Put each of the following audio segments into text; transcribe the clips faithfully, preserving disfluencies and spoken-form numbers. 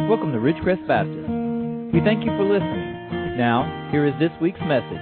Welcome to Ridgecrest Baptist. We thank you for listening. Now, here is this week's message.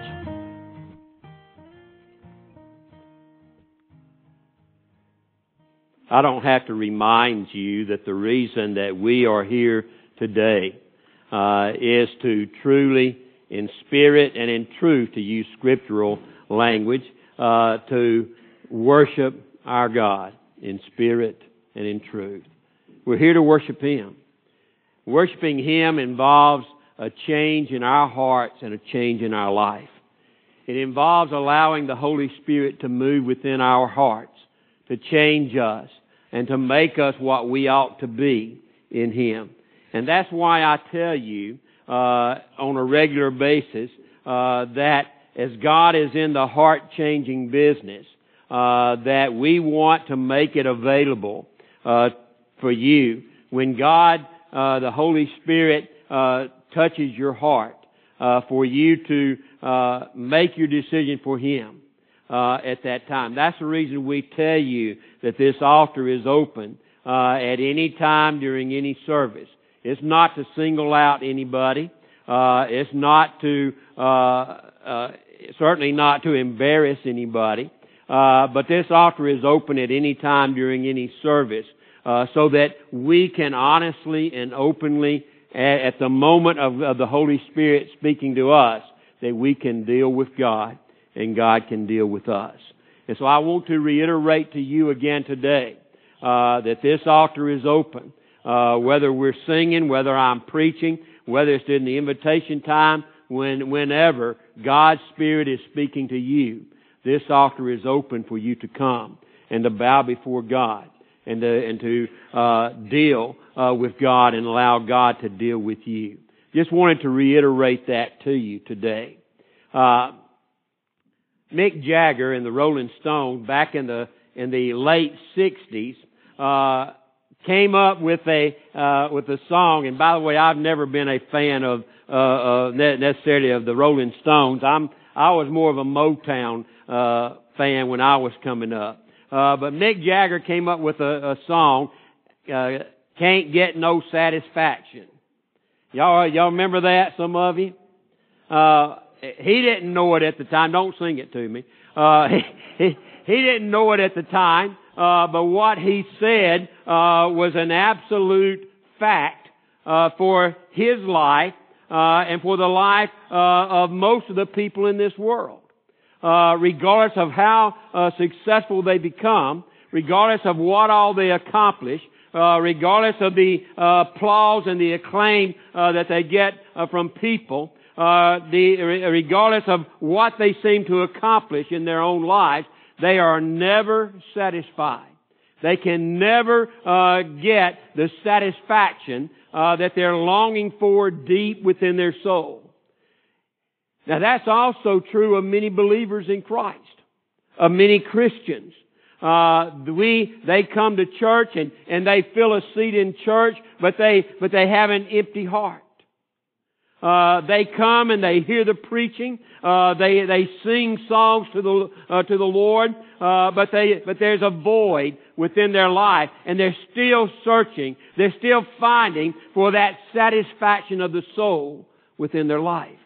I don't have to remind you that the reason that we are here today uh, is to truly, in spirit and in truth, to use scriptural language, uh, to worship our God in spirit and in truth. We're here to worship Him. Worshiping Him involves a change in our hearts and a change in our life. It involves allowing the Holy Spirit to move within our hearts, to change us, and to make us what we ought to be in Him. And that's why I tell you uh, on a regular basis uh, that as God is in the heart-changing business, uh, that we want to make it available uh, for you. When God, uh, the Holy Spirit, uh, touches your heart uh, for you to uh, make your decision for Him. Uh, at that time. That's the reason we tell you that this altar is open uh, at any time during any service. It's not to single out anybody. Uh, it's not to, uh, uh, certainly not to embarrass anybody. Uh, but this altar is open at any time during any service uh, so that we can honestly and openly, at, at the moment of, of the Holy Spirit speaking to us, that we can deal with God. And God can deal with us. And so I want to reiterate to you again today uh, that this altar is open. Uh, whether we're singing, whether I'm preaching, whether it's in the invitation time, when, whenever God's Spirit is speaking to you, this altar is open for you to come and to bow before God and to, and to uh, deal uh, with God and allow God to deal with you. Just wanted to reiterate that to you today. Uh, Mick Jagger and the Rolling Stones back in the in the late sixties uh, came up with a uh, with a song. And by the way, I've never been a fan of uh, uh, necessarily of the Rolling Stones. I'm I was more of a Motown uh, fan when I was coming up. Uh, but Mick Jagger came up with a, a song, uh, "Can't Get No Satisfaction." Y'all y'all remember that? Some of you. Uh, He didn't know it at the time. Don't sing it to me. Uh, he, he, he didn't know it at the time, uh, but what he said uh, was an absolute fact uh, for his life uh, and for the life uh, of most of the people in this world. Uh, regardless of how uh, successful they become, regardless of what all they accomplish, uh, regardless of the uh, applause and the acclaim uh, that they get uh, from people, Uh, the, regardless of what they seem to accomplish in their own lives, they are never satisfied. They can never uh, get the satisfaction uh, that they're longing for deep within their soul. Now that's also true of many believers in Christ, of many Christians. Uh, we, they come to church and, and they fill a seat in church, but they, but they have an empty heart. Uh, they come and they hear the preaching. Uh, they they sing songs to the uh, to the Lord, uh, but they but there's a void within their life, and they're still searching. They're still finding for that satisfaction of the soul within their life.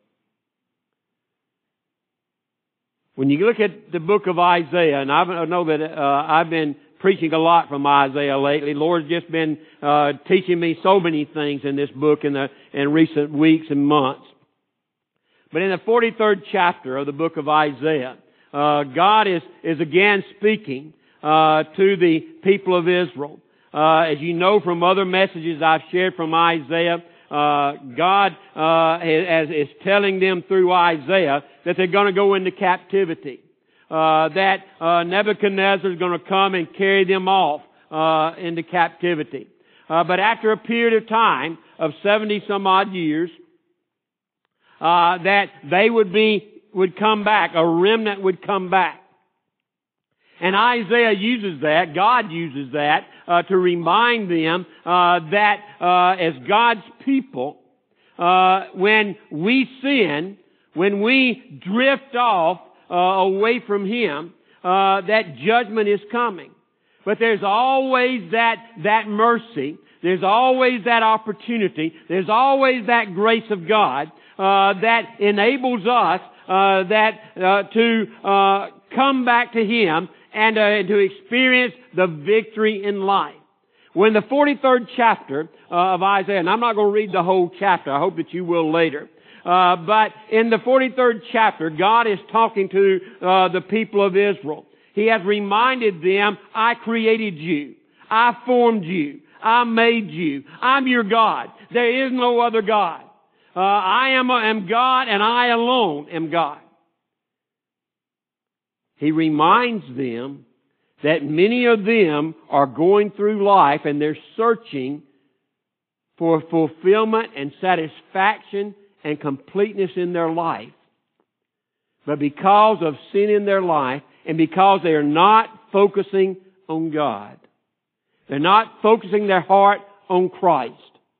When you look at the book of Isaiah, and I know that uh, I've been preaching a lot from Isaiah lately. Lord's just been uh, teaching me so many things in this book in the in recent weeks and months. But in the forty-third chapter of the book of Isaiah, uh, God is is again speaking uh, to the people of Israel. Uh, as you know from other messages I've shared from Isaiah, uh, God uh, is, is telling them through Isaiah that they're going to go into captivity. Uh, that uh, Nebuchadnezzar is going to come and carry them off uh, into captivity. Uh, but after a period of time of seventy some odd years, uh, that they would be would come back, a remnant would come back. And Isaiah uses that, God uses that uh, to remind them uh, that uh, as God's people, uh, when we sin, when we drift off Uh, away from Him, uh, that judgment is coming. But there's always that, that mercy There's always that opportunity. There's always that grace of God uh, that enables us uh, that uh, to uh, come back to Him and uh, to experience the victory in life. When the forty-third chapter uh, of Isaiah, and I'm not going to read the whole chapter, I hope that you will later, uh, but in the forty-third chapter, God is talking to uh, the people of Israel. He has reminded them, I created you. I formed you. I made you. I'm your God. There is no other God. Uh, I am, am God, and I alone am God. He reminds them that many of them are going through life and they're searching for fulfillment and satisfaction and completeness in their life. But because of sin in their life and because they are not focusing on God, they're not focusing their heart on Christ,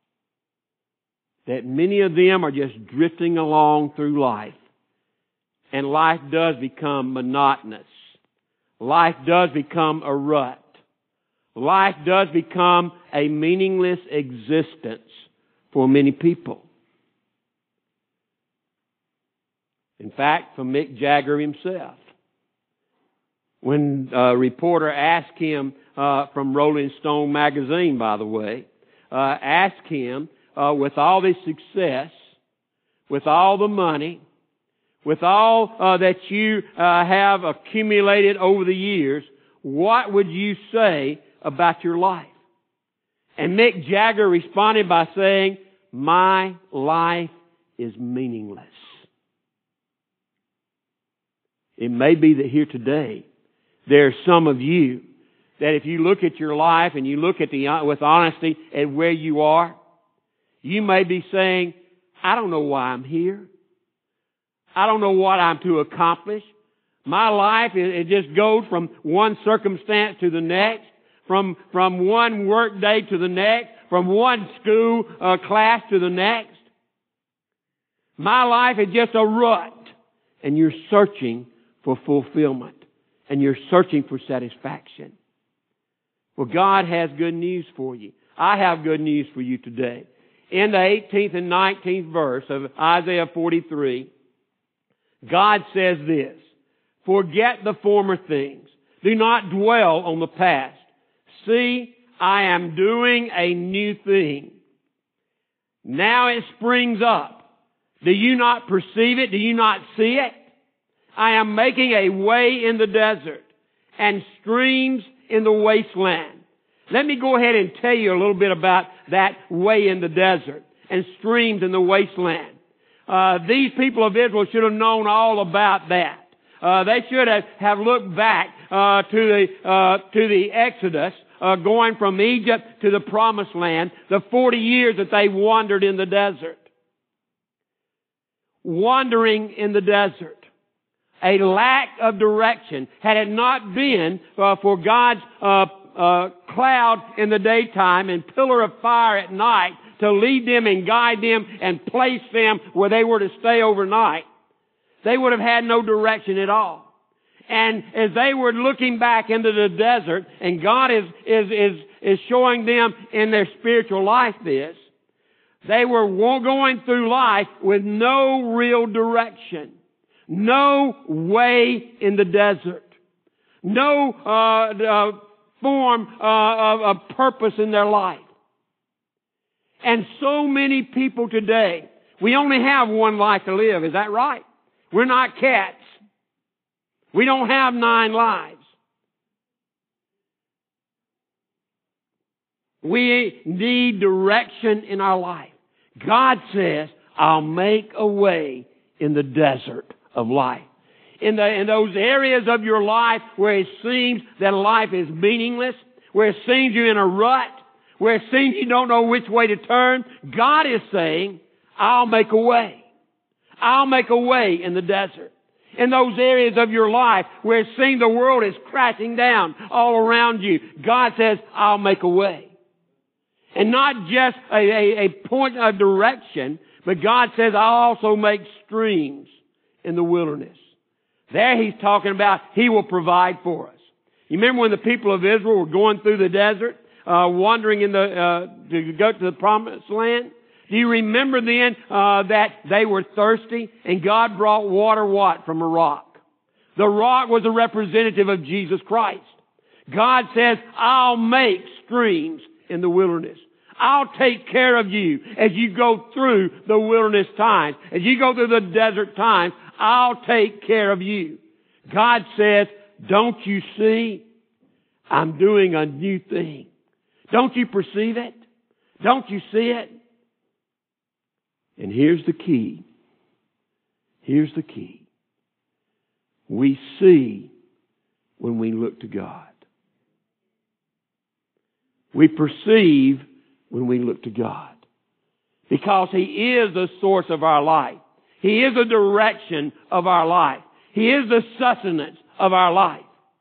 that many of them are just drifting along through life. And life does become monotonous. Life does become a rut. Life does become a meaningless existence for many people. In fact, for Mick Jagger himself, when a reporter asked him, uh, from Rolling Stone magazine, by the way, uh, asked him, uh, with all this success, with all the money, with all uh, that you uh, have accumulated over the years, what would you say about your life? And Mick Jagger responded by saying, my life is meaningless. It may be that here today, there are some of you that if you look at your life and you look at the with honesty at where you are, you may be saying, I don't know why I'm here. I don't know what I'm to accomplish. My life, it, it just goes from one circumstance to the next, from, from one work day to the next, from one school uh, class to the next. My life is just a rut, and you're searching for fulfillment, and you're searching for satisfaction. Well, God has good news for you. I have good news for you today. In the eighteenth and nineteenth verse of Isaiah forty-three, God says this, forget the former things. Do not dwell on the past. See, I am doing a new thing. Now it springs up. Do you not perceive it? Do you not see it? I am making a way in the desert and streams in the wasteland. Let me go ahead and tell you a little bit about that way in the desert and streams in the wasteland. Uh, these people of Israel should have known all about that. Uh, they should have, have looked back uh, to the uh, to the Exodus, uh, going from Egypt to the Promised Land, the forty years that they wandered in the desert. Wandering in the desert. A lack of direction. Had it not been uh, for God's uh, uh, cloud in the daytime and pillar of fire at night, to lead them and guide them and place them where they were to stay overnight, they would have had no direction at all. And as they were looking back into the desert, and God is, is, is, is showing them in their spiritual life this, they were going through life with no real direction. No way in the desert. No uh, uh, form uh, of, of purpose in their life. And so many people today, we only have one life to live. Is that right? We're not cats. We don't have nine lives. We need direction in our life. God says, I'll make a way in the desert of life. In, the, in those areas of your life where it seems that life is meaningless, where it seems you're in a rut, where it seems you don't know which way to turn, God is saying, I'll make a way. I'll make a way in the desert. In those areas of your life where it seems the world is crashing down all around you, God says, I'll make a way. And not just a, a, a point of direction, but God says, I'll also make streams in the wilderness. There He's talking about He will provide for us. You remember when the people of Israel were going through the desert? uh, wandering in the, uh, to go to the promised land? Do you remember then, uh, that they were thirsty and God brought water what? From a rock. The rock was a representative of Jesus Christ. God says, I'll make streams in the wilderness. I'll take care of you as you go through the wilderness times. As you go through the desert times, I'll take care of you. God says, don't you see? I'm doing a new thing. Don't you perceive it? Don't you see it? And here's the key. Here's the key. We see when we look to God. We perceive when we look to God. Because He is the source of our life. He is the direction of our life. He is the sustenance of our life.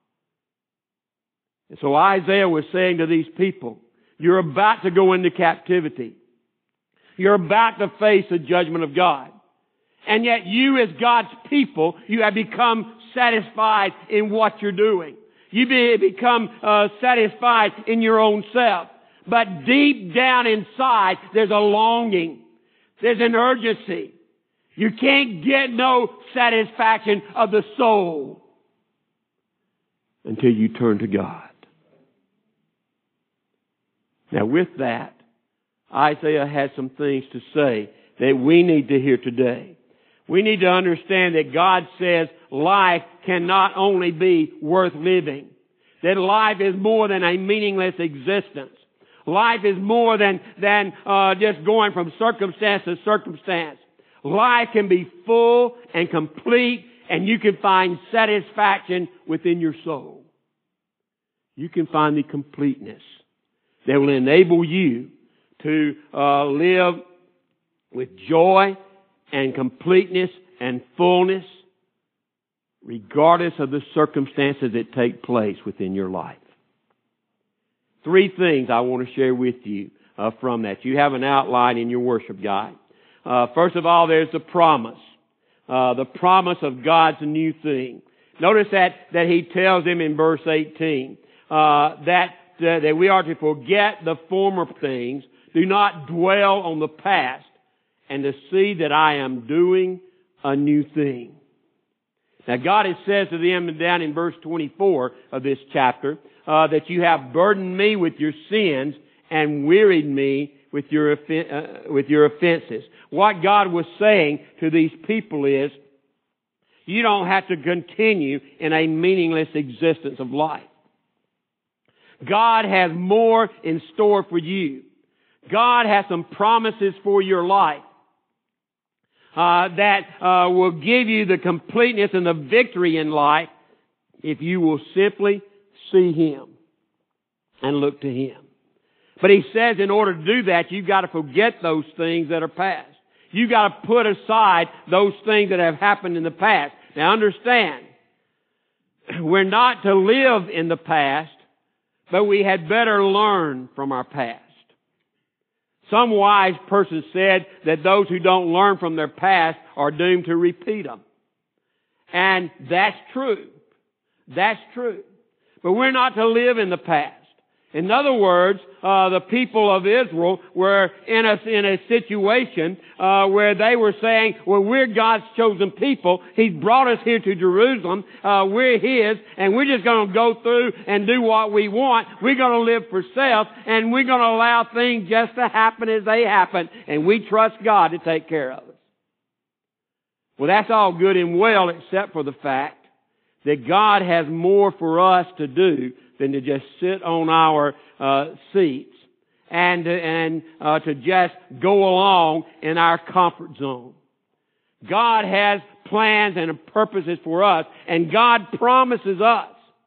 And so Isaiah was saying to these people, you're about to go into captivity. You're about to face the judgment of God. And yet you as God's people, you have become satisfied in what you're doing. You be, become uh, satisfied in your own self. But deep down inside, there's a longing. There's an urgency. You can't get no satisfaction of the soul until you turn to God. Now with that, Isaiah has some things to say that we need to hear today. We need to understand that God says life can not only be worth living, that life is more than a meaningless existence. Life is more than, than uh, just going from circumstance to circumstance. Life can be full and complete, and you can find satisfaction within your soul. You can find the completeness that will enable you to uh, live with joy and completeness and fullness, regardless of the circumstances that take place within your life. Three things I want to share with you uh, from that. You have an outline in your worship guide. Uh, first of all, there's the promise. Uh, the promise of God's new thing. Notice that, that He tells them in verse eighteen uh, that, uh, that we are to forget the former things, do not dwell on the past, and to see that I am doing a new thing. Now God has said to them down in verse twenty-four of this chapter, uh, that you have burdened me with your sins and wearied me with your, uh, with your offenses. What God was saying to these people is, you don't have to continue in a meaningless existence of life. God has more in store for you. God has some promises for your life uh, that uh, will give you the completeness and the victory in life if you will simply see Him and look to Him. But He says in order to do that, you've got to forget those things that are past. You've got to put aside those things that have happened in the past. Now understand, we're not to live in the past, but we had better learn from our past. Some wise person said that those who don't learn from their past are doomed to repeat them. And that's true. That's true. But we're not to live in the past. In other words, uh, the people of Israel were in a, in a situation uh, where they were saying, well, we're God's chosen people. He's brought us here to Jerusalem. Uh, we're His, and we're just going to go through and do what we want. We're going to live for self, and we're going to allow things just to happen as they happen, and we trust God to take care of us. Well, that's all good and well, except for the fact that God has more for us to do than to just sit on our uh, seats and and uh, to just go along in our comfort zone. God has plans and purposes for us, and God promises us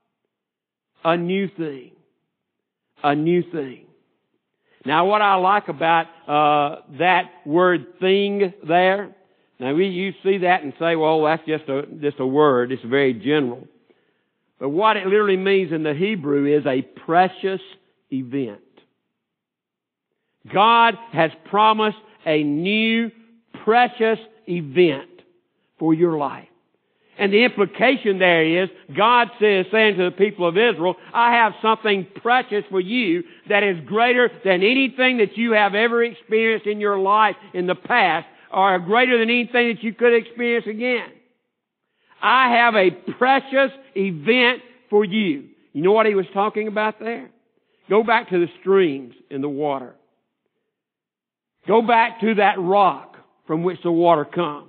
a new thing, a new thing. Now, what I like about uh, that word "thing" there. Now, we you see that and say, "Well, that's just a just a word. It's very general." But what it literally means in the Hebrew is a precious event. God has promised a new precious event for your life. And the implication there is, God says, saying to the people of Israel, I have something precious for you that is greater than anything that you have ever experienced in your life in the past, or greater than anything that you could experience again. I have a precious event for you. You know what he was talking about there? Go back to the streams in the water. Go back to that rock from which the water comes.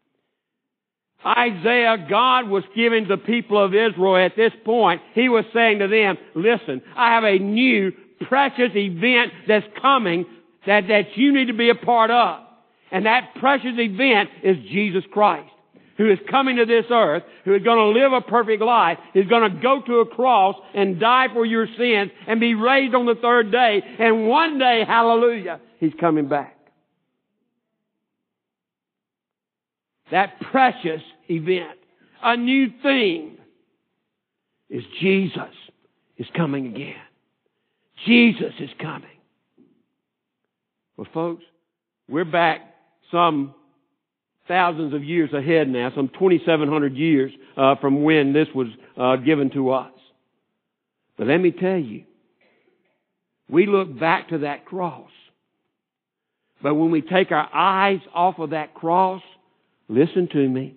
Isaiah, God was giving the people of Israel at this point, He was saying to them, listen, I have a new precious event that's coming that, that you need to be a part of. And that precious event is Jesus Christ, who is coming to this earth, who is going to live a perfect life, is going to go to a cross and die for your sins and be raised on the third day. And one day, hallelujah, He's coming back. That precious event, a new thing, is Jesus is coming again. Jesus is coming. Well, folks, we're back some thousands of years ahead now, some twenty-seven hundred years uh, from when this was uh, given to us. But let me tell you, we look back to that cross. But when we take our eyes off of that cross, listen to me,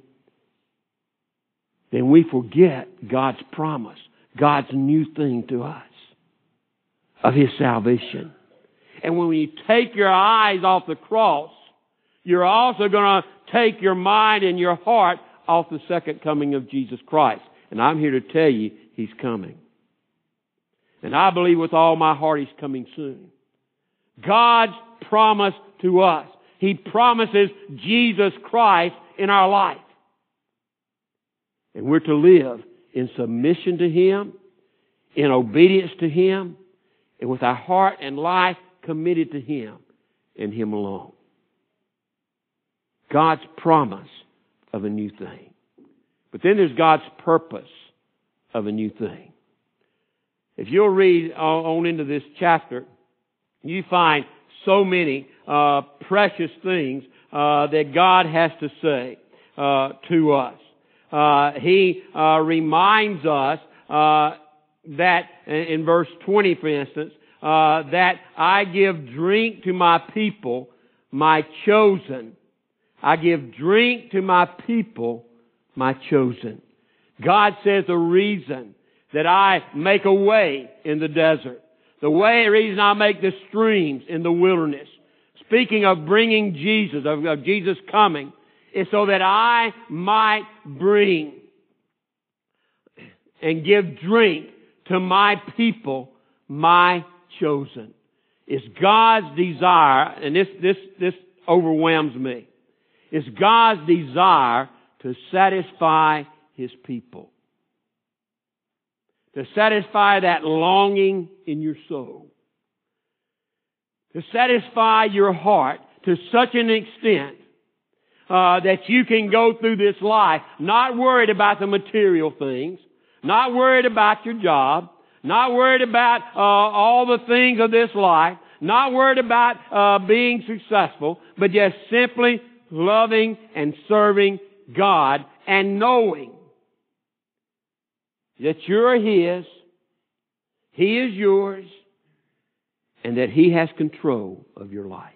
then we forget God's promise, God's new thing to us of His salvation. And when you take your eyes off the cross, you're also going to take your mind and your heart off the second coming of Jesus Christ. And I'm here to tell you, He's coming. And I believe with all my heart He's coming soon. God's promise to us. He promises Jesus Christ in our life. And we're to live in submission to Him, in obedience to Him, and with our heart and life committed to Him and Him alone. God's promise of a new thing. But then there's God's purpose of a new thing. If you'll read on into this chapter, you find so many uh, precious things uh, that God has to say uh, to us. Uh, he uh, reminds us uh, that, in verse twenty, for instance, uh, that I give drink to my people, my chosen. I give drink to my people, my chosen. God says the reason that I make a way in the desert, the way, the reason I make the streams in the wilderness, speaking of bringing Jesus, of, of Jesus coming, is so that I might bring and give drink to my people, my chosen. It's God's desire, and this, this, this overwhelms me. It's God's desire to satisfy His people. To satisfy that longing in your soul. To satisfy your heart to such an extent uh, that you can go through this life not worried about the material things, not worried about your job, not worried about uh, all the things of this life, not worried about uh, being successful, but just simply loving and serving God and knowing that you're His, He is yours, and that He has control of your life.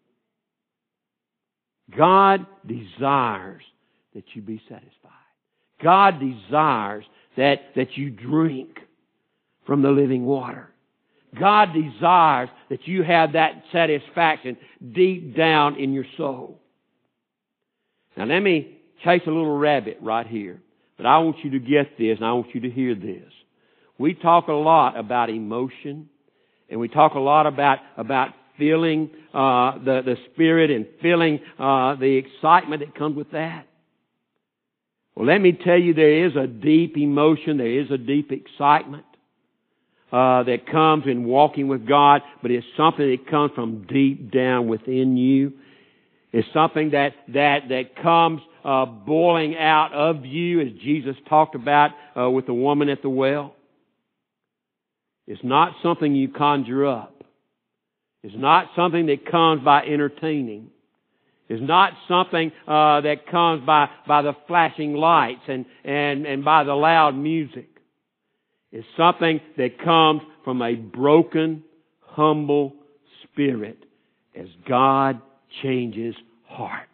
God desires that you be satisfied. God desires that, that you drink from the living water. God desires that you have that satisfaction deep down in your soul. Now let me chase a little rabbit right here. But I want you to get this, and I want you to hear this. We talk a lot about emotion, and we talk a lot about, about feeling uh, the, the Spirit and feeling uh, the excitement that comes with that. Well, let me tell you, there is a deep emotion, there is a deep excitement uh, that comes in walking with God, but it's something that comes from deep down within you. It's something that, that, that comes uh, boiling out of you, as Jesus talked about uh, with the woman at the well. It's not something you conjure up. It's not something that comes by entertaining. It's not something uh, that comes by, by the flashing lights and, and, and by the loud music. It's something that comes from a broken, humble spirit as God changes hearts.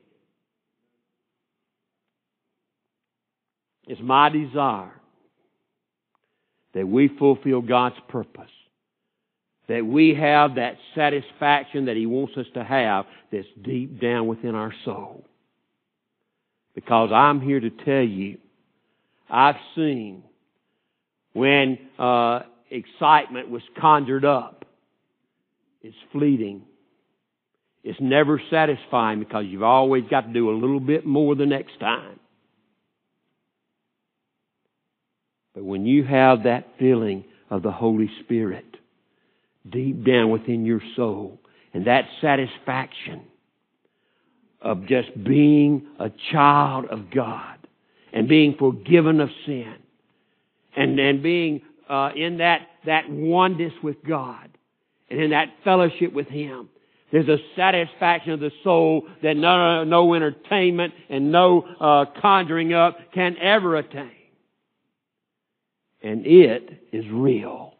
It's my desire that we fulfill God's purpose, that we have that satisfaction that He wants us to have that's deep down within our soul. Because I'm here to tell you, I've seen when uh, excitement was conjured up, it's fleeting. It's never satisfying because you've always got to do a little bit more the next time. But when you have that feeling of the Holy Spirit deep down within your soul, and that satisfaction of just being a child of God and being forgiven of sin and, and being uh, in that, that oneness with God and in that fellowship with Him, there's a satisfaction of the soul that no, no entertainment and no uh, conjuring up can ever attain. And it is real,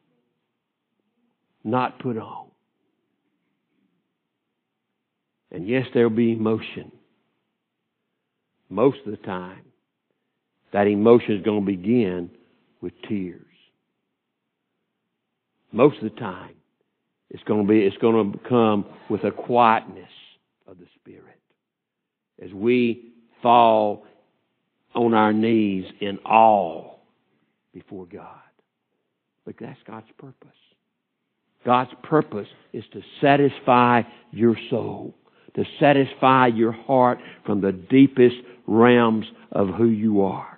not put on. And yes, there'll be emotion. Most of the time, that emotion is going to begin with tears. Most of the time, it's going to be, it's going to come with a quietness of the Spirit as we fall on our knees in awe before God. But that's God's purpose. God's purpose is to satisfy your soul, to satisfy your heart from the deepest realms of who you are,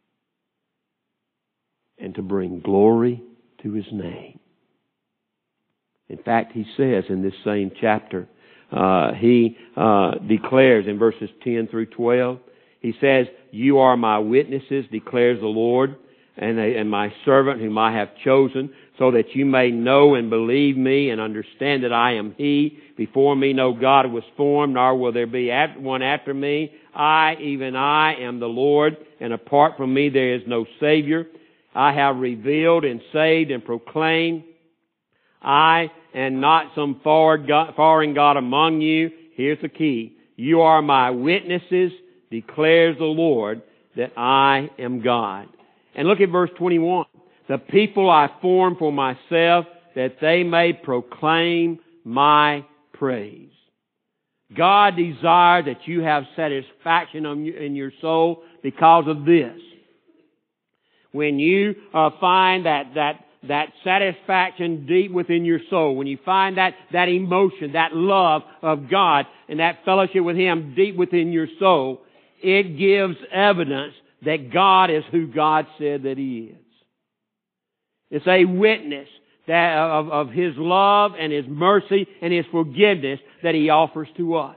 and to bring glory to His name. In fact, He says in this same chapter, uh, He uh, declares in verses ten through twelve, He says, "You are my witnesses, declares the Lord, and, a, and my servant whom I have chosen, so that you may know and believe me and understand that I am He. Before me no God was formed, nor will there be one after me. I, even I, am the Lord, and apart from me there is no Savior. I have revealed and saved and proclaimed. I am not some foreign God, foreign God among you." Here's the key. "You are my witnesses, declares the Lord, that I am God." And look at verse twenty-one. "The people I formed for myself, that they may proclaim my praise." God desires that you have satisfaction in your soul because of this. When you uh, find that, that, that satisfaction deep within your soul, when you find that, that emotion, that love of God and that fellowship with Him deep within your soul, it gives evidence that God is who God said that He is. It's a witness that of, of His love and His mercy and His forgiveness that He offers to us.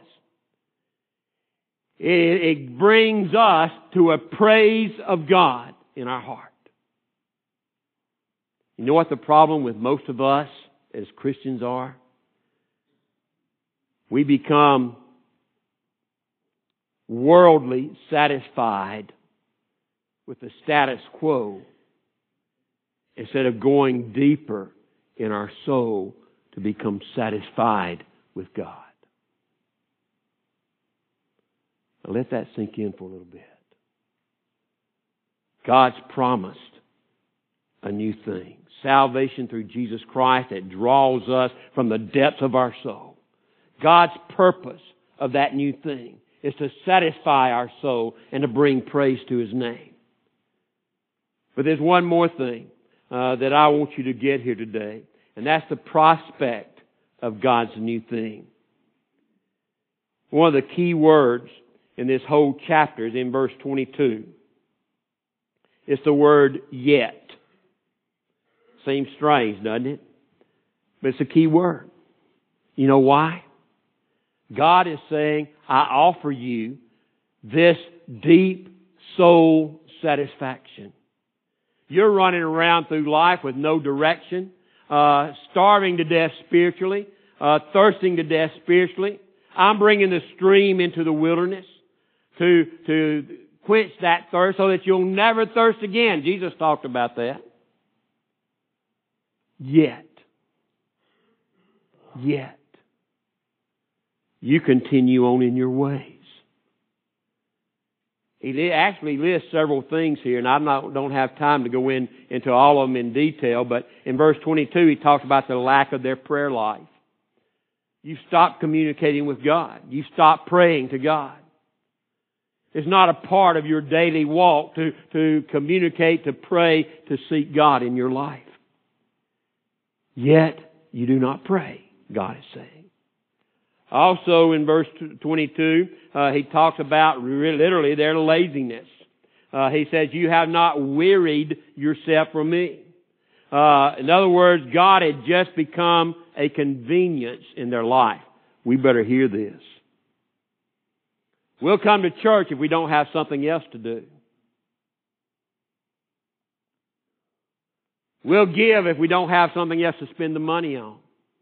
It, it brings us to a praise of God in our heart. You know what the problem with most of us as Christians are? We become worldly satisfied with the status quo instead of going deeper in our soul to become satisfied with God. Now let that sink in for a little bit. God's promised a new thing. Salvation through Jesus Christ that draws us from the depths of our soul. God's purpose of that new thing is to satisfy our soul and to bring praise to His name. But there's one more thing uh, that I want you to get here today, and that's the prospect of God's new thing. One of the key words in this whole chapter is in verse twenty-two. It's the word yet. Seems strange, doesn't it? But it's a key word. You know why? God is saying, I offer you this deep soul satisfaction. You're running around through life with no direction, uh, starving to death spiritually, uh, thirsting to death spiritually. I'm bringing the stream into the wilderness to, to quench that thirst so that you'll never thirst again. Jesus talked about that. Yet, yet, you continue on in your ways. He actually lists several things here, and I not, don't have time to go in into all of them in detail, but in verse twenty-two, he talks about the lack of their prayer life. You've stopped communicating with God. You've stopped praying to God. It's not a part of your daily walk to, to communicate, to pray, to seek God in your life. Yet, you do not pray, God is saying. Also in verse twenty-two, uh, he talks about literally their laziness. Uh, he says, you have not wearied yourself for me. Uh, in other words, God had just become a convenience in their life. We better hear this. We'll come to church if we don't have something else to do. We'll give if we don't have something else to spend the money on.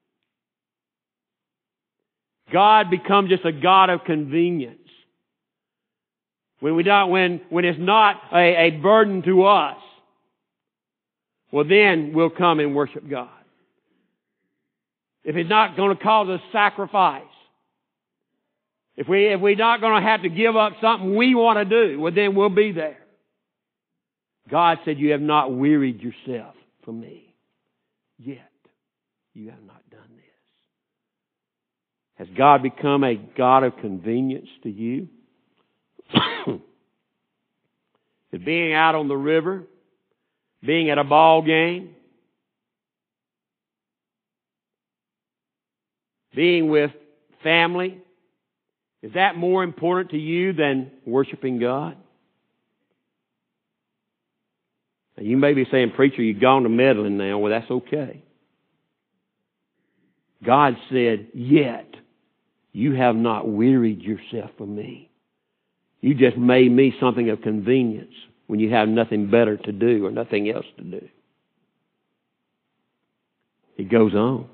God becomes just a God of convenience. When we don't, when, when it's not a, a burden to us, well then we'll come and worship God. If it's not going to cause us sacrifice, if we, if we're not going to have to give up something we want to do, well then we'll be there. God said, you have not wearied yourself for me, yet you have not done this. Has God become a God of convenience to you? Is being out on the river, being at a ball game, being with family, is that more important to you than worshiping God? Now, you may be saying, preacher, you've gone to meddling now. Well, that's okay. God said, yet you have not wearied yourself for me. You just made me something of convenience when you have nothing better to do or nothing else to do. He goes on.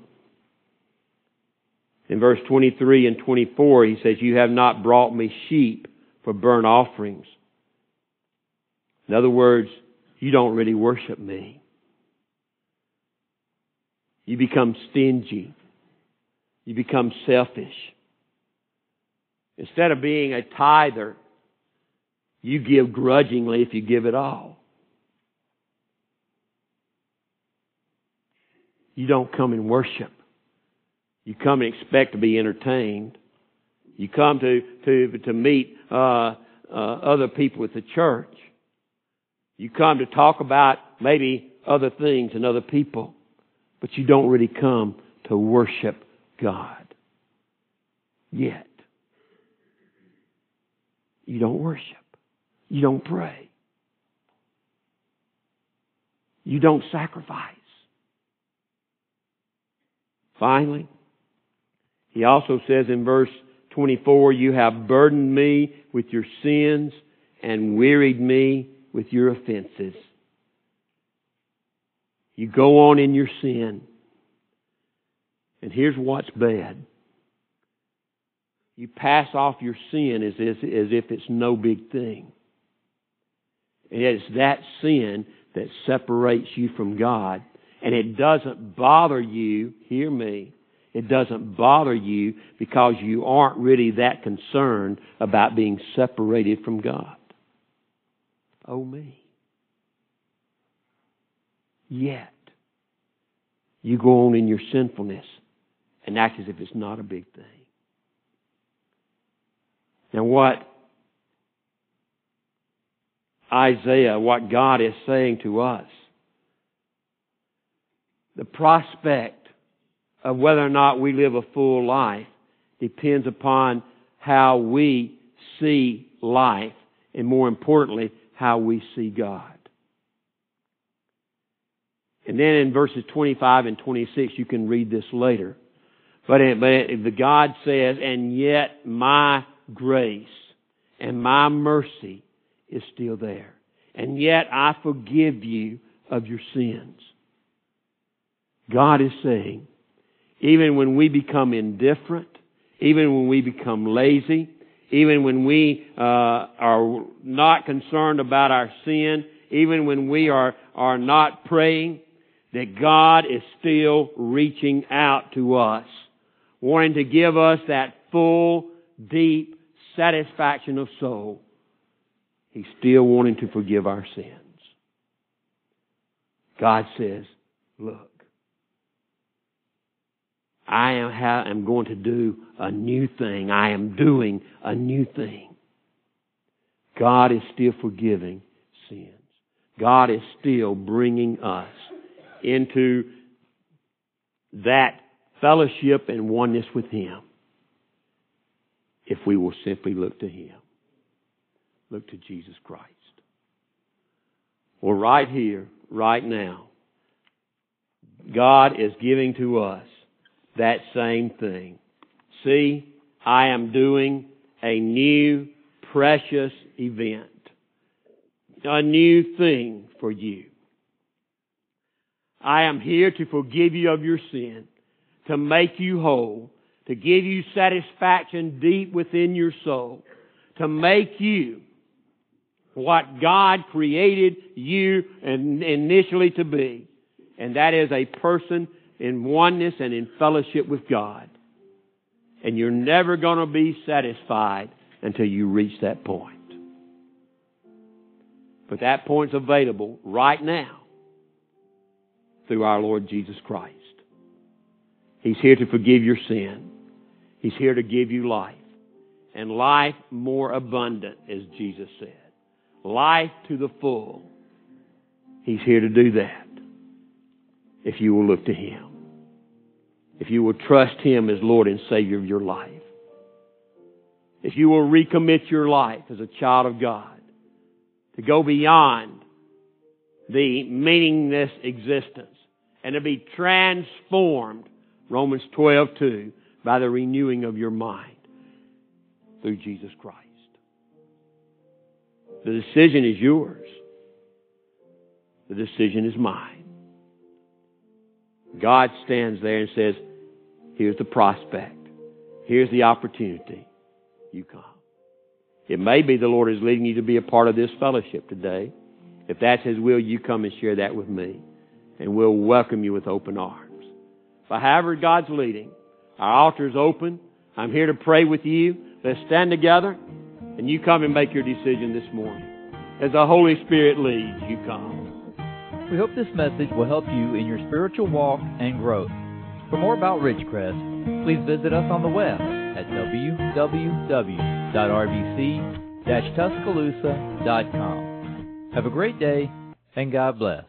In verse twenty-three and twenty-four, he says, you have not brought me sheep for burnt offerings. In other words, you don't really worship me. You become stingy. You become selfish. Instead of being a tither, you give grudgingly if you give it all. You don't come and worship. You come and expect to be entertained. You come to, to, to meet uh, uh, other people at the church. You come to talk about maybe other things and other people. But you don't really come to worship God. Yet. You don't worship. You don't pray. You don't sacrifice. Finally, he also says in verse twenty-four, you have burdened me with your sins and wearied me with your offenses. You go on in your sin. And here's what's bad. You pass off your sin as if, as if it's no big thing. And it's that sin that separates you from God. And it doesn't bother you, hear me, it doesn't bother you because you aren't really that concerned about being separated from God. Oh me. Yet, you go on in your sinfulness and act as if it's not a big thing. Now what Isaiah, what God is saying to us, the prospect of whether or not we live a full life depends upon how we see life and, more importantly, how we see God. And then in verses twenty-five and twenty-six, you can read this later. But, it, but it, the God says, and yet my grace and my mercy is still there. And yet I forgive you of your sins. God is saying, even when we become indifferent, even when we become lazy, even when we uh, are not concerned about our sin, even when we are, are not praying, that God is still reaching out to us, wanting to give us that full, deep satisfaction of soul. He's still wanting to forgive our sins. God says, look, I am, ha- am going to do a new thing. I am doing a new thing. God is still forgiving sins. God is still bringing us into that fellowship and oneness with Him if we will simply look to Him. Look to Jesus Christ. Well, right here, right now, God is giving to us that same thing. See, I am doing a new, precious event. A new thing for you. I am here to forgive you of your sin, to make you whole, to give you satisfaction deep within your soul, to make you what God created you initially to be. And that is a person in oneness and in fellowship with God. And you're never going to be satisfied until you reach that point. But that point's available right now through our Lord Jesus Christ. He's here to forgive your sin. He's here to give you life. And life more abundant, as Jesus said. Life to the full. He's here to do that if you will look to Him. If you will trust Him as Lord and Savior of your life. If you will recommit your life as a child of God to go beyond the meaningless existence and to be transformed, Romans twelve two, by the renewing of your mind through Jesus Christ. The decision is yours. The decision is mine. God stands there and says, here's the prospect. Here's the opportunity. You come. It may be the Lord is leading you to be a part of this fellowship today. If that's His will, you come and share that with me. And we'll welcome you with open arms. But however God's leading, our altar is open. I'm here to pray with you. Let's stand together. And you come and make your decision this morning. As the Holy Spirit leads, you come. We hope this message will help you in your spiritual walk and growth. For more about Ridgecrest, please visit us on the web at w w w dot r b c dash tuscaloosa dot com. Have a great day, and God bless.